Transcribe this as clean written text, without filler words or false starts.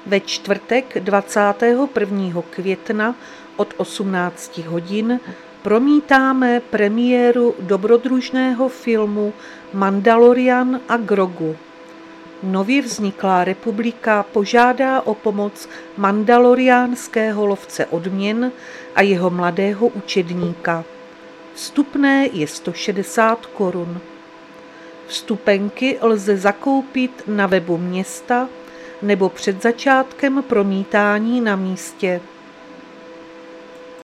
ve čtvrtek 21. května od 18 hodin promítáme premiéru dobrodružného filmu Mandalorian a Grogu. Nově vzniklá republika požádá o pomoc mandaloriánského lovce odměn a jeho mladého učedníka. Vstupné je 160 korun. Vstupenky lze zakoupit na webu města nebo před začátkem promítání na místě.